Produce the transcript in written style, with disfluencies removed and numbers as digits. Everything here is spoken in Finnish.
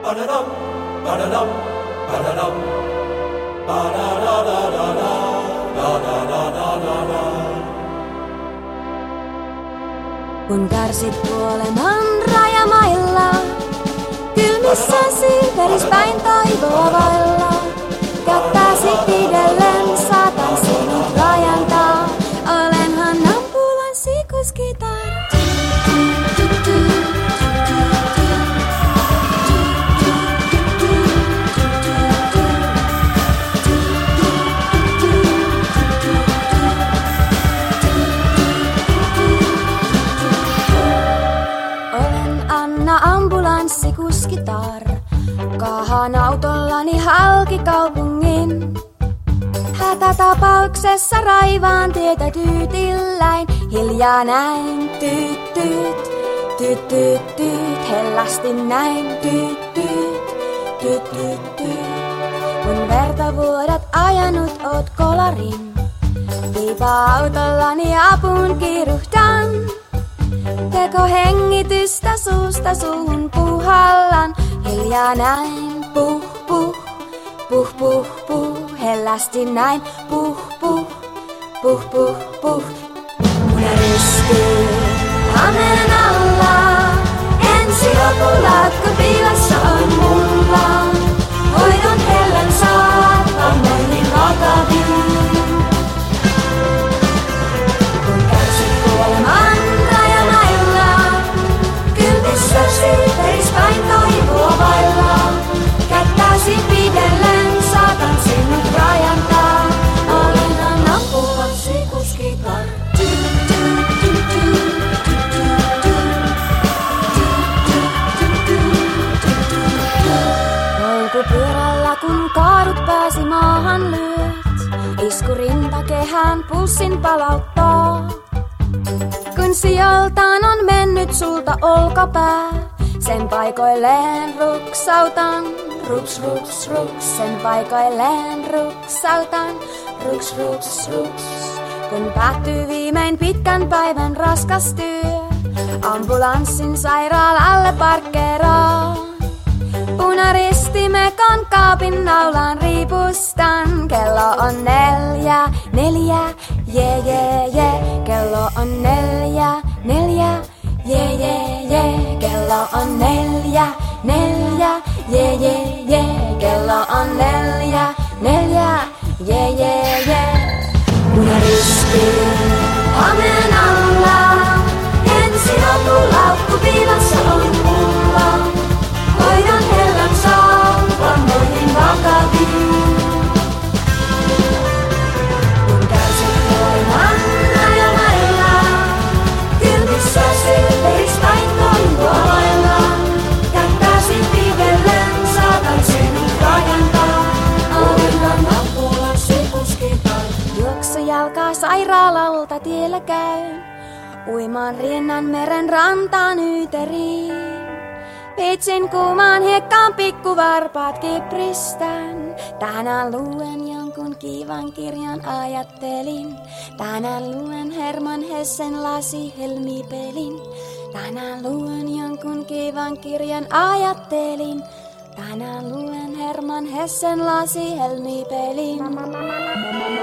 Ba-da-dum, ba-da-dum, ba-da-dum, ba-da-da-da-da-da, da-da-da-da-da-da. Kun kärsit kuoleman rajamailla, kylmissä siiverispäin toivoa vailla, kättäsi pidellen saatan sinut rajantaa, olenhan ambulanssikuskitar. Ambulanssikuskitar, kahan autollani halki kaupungin. Hätätapauksessa raivaan tietä tyytilläin, hiljaa näin tyyt tyyt, tyyt tyyt tyyt, hellästi näin tyyt tyyt, tyyt tyyt tyyt. Kun vertavuodat ajanut oot kolarin, piipa-autollani apuun kiiruhdan. Teko hengitystä suusta suuhun puhallan, hiljaa näin, puh puh, puh puh puh, hellästi näin, puh puh, puh puh puh. Munä ristyy hameen alla, ensi lopulaakko piilossa on mulla. Hoidon hellän saat, vammoihin vakaviin. Kun kärsit kuoleman siiverispäin toivoa vailla, kättäsi pidellen saatan sinut rajantaa. Olenhan ambulanssikuskitar. Polkupyörällä kun kaadut pääsi maahan lyöt, isku rintakehään pulssin palauttaa. Kun sijaltaan on mennyt sulta olkapää, sen paikoilleen ruksautan, ruks ruks ruks. Sen paikoilleen ruksautan, ruks ruks ruks. Kun päättyy viimein pitkän päivän raskas työ, ambulanssin sairaalalle parkkeeraa. Punaristimekan kaapin naulaan riipustan. Kello on 4, 4, je je je. Kello on 4, 4, je je je. Kello on 4, 4, je je je. Kello on 4, 4, je je je. Punaristi hameen alla, ensi lopulaukku piilossa on mulla. Hoidon hellän saa, vammoihin vakaviin. Kun kärsit kuoleman rajamailla, kylmissä siiverispäin toivoa vailla, kättäsi pidellen saatan sinut rajantaa. Olenhan ambulanssikuskitar. Juoksu jalkaa sairaalalta tiellä käyn, uimaan riennan meren rantaan Yyteriin. Pitsin kuumaan hiekkaan pikkuvarpaat kipristän. Tänään luen jonkun kivan kirjan ajattelin. Tänään luen Herman Hessen lasihelmipelin. Tänään luen jonkun kivan kirjan ajattelin. Tänään luen Herman Hessen lasihelmipelin.